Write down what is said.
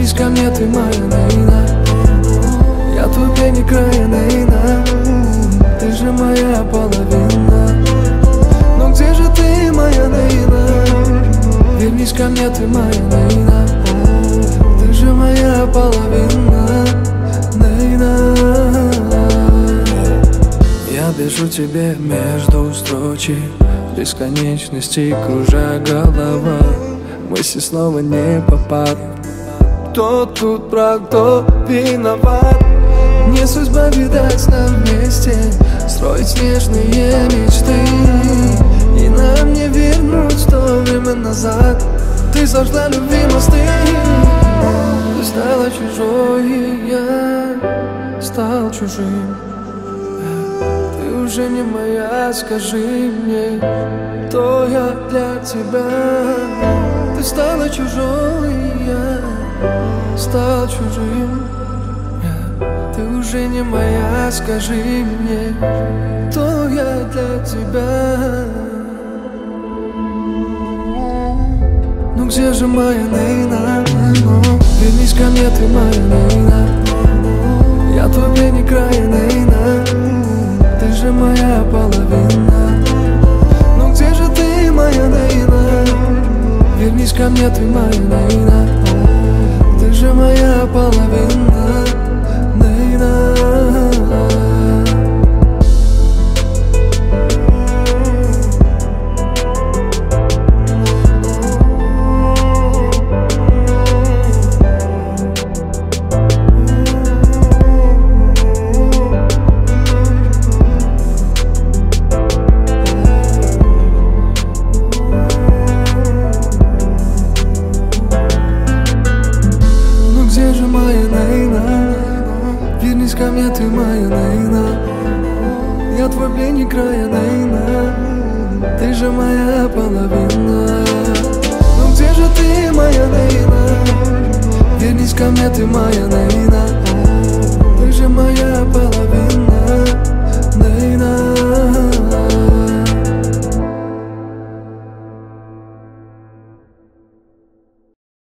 Вернись ко мне, ты моя Наина. Я твой пень и края Наина. Ты же моя половина. Но где же ты, моя Наина? Вернись ко мне, ты моя Наина. Ты же моя половина, Наина. Я пишу тебе между строчек, бесконечности кружа голова. Мысли снова не попад. Кто тут прав, кто виноват? Не судьба, видать, нам вместе строить нежные мечты, и нам не вернуть то время назад. Ты сожгла любви мосты. Ты стала чужой, и я стал чужим. Ты уже не моя, скажи мне, кто я для тебя. Ты стала чужой, и я стал чужим. Ты уже не моя, скажи мне, кто я для тебя. Ну где же моя Наина? Вернись ко мне, ты моя Наина. Я твой пень и края Наина. Ты же моя половина. Ну где же ты, моя Наина? Вернись ко мне, ты моя Наина. Ты же моя половина, Наина. Где же моя Наина? Вернись ко мне, ты моя Наина. Я твой пленник, края Наина. Ты же моя половина. Ну где же ты, моя Наина? Вернись ко мне, ты моя Наина. Ты же моя